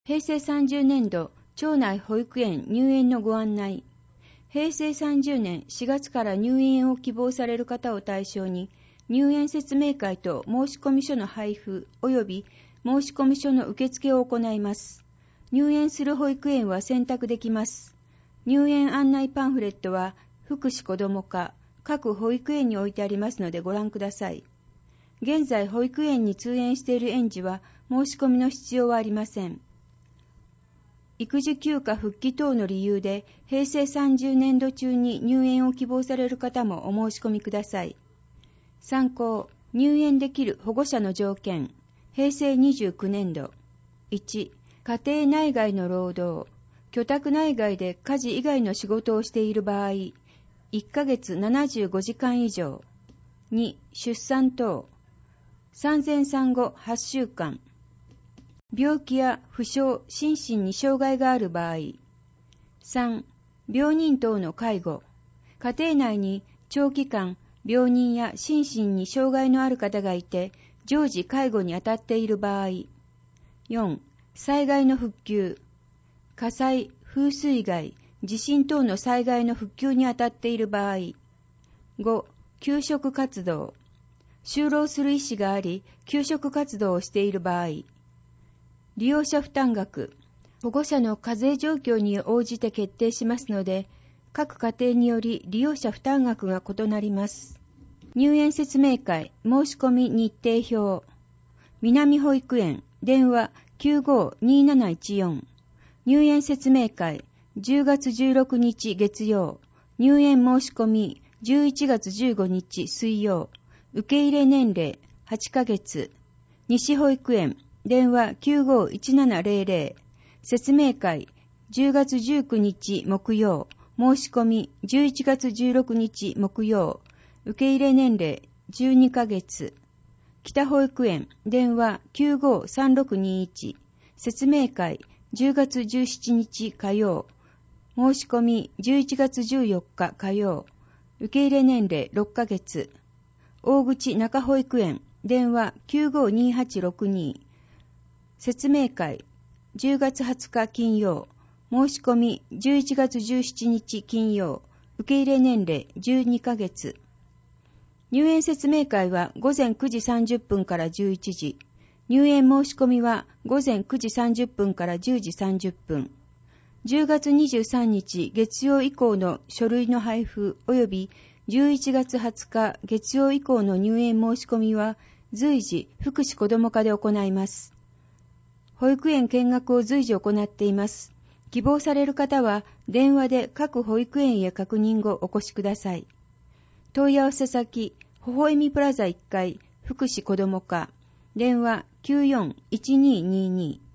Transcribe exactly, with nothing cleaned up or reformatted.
へいせいさんじゅうねんど、町内保育園入園のご案内。へいせいさんじゅうねんしがつから入園を希望される方を対象に、入園説明会と申込書の配布及び申込書の受付を行います。入園する保育園は選択できます。入園案内パンフレットは、福祉子ども課、各保育園に置いてありますのでご覧ください。現在保育園に通園している園児は申し込みの必要はありません。育児休暇復帰等の理由でへいせいさんじゅうねんど中に入園を希望される方もお申し込みください。参考、入園できる保護者の条件。へいせいにじゅうきゅうねんど。いち、家庭内外の労働。居宅内外で家事以外の仕事をしている場合、いっかげつななじゅうごじかん以上。に、出産等。産前産後はっしゅうかん。病気や負傷、心身に障害がある場合。さん、病人等の介護。家庭内に長期間、病人や心身に障害のある方がいて、常時介護に当たっている場合。よん、災害の復旧。火災、風水害、地震等の災害の復旧に当たっている場合。ご、給食活動。就労する意思があり、給食活動をしている場合。利用者負担額。保護者の課税状況に応じて決定しますので、各家庭により利用者負担額が異なります。入園説明会申し込み日程表。南保育園電話 きゅうごーにーなないちよん。入園説明会じゅうがつじゅうろくにち月曜。入園申し込みじゅういちがつじゅうごにち水曜。受け入れ年齢はちかげつ。西保育園電話 きゅうごーいちななぜろぜろ。説明会じゅうがつじゅうくにち木曜。申し込みじゅういちがつじゅうろくにち木曜。受け入れ年齢じゅうにかげつ。北保育園電話 きゅうごーさんろくにいち。説明会じゅうがつじゅうしちにち火曜。申し込みじゅういちがつじゅうよっか火曜。受け入れ年齢ろっかげつ。大口中保育園電話 きゅうごーにーはちろくに。説明会じゅうがつはつか金曜。申し込みじゅういちがつじゅうしちにち金曜。受け入れ年齢じゅうにかげつ。入園説明会はごぜんくじさんじゅっぷんからじゅういちじ。入園申し込みはごぜんくじさんじゅっぷんからじゅうじさんじゅっぷん。じゅうがつにじゅうさんにち月曜以降の書類の配布及びじゅういちがつはつか月曜以降の入園申し込みは随時福祉子ども課で行います。保育園見学を随時行っています。希望される方は電話で各保育園へ確認後お越しください。問い合わせ先、ほほえみプラザいっかい福祉子ども課、電話 きゅうよんいちにーにーにー。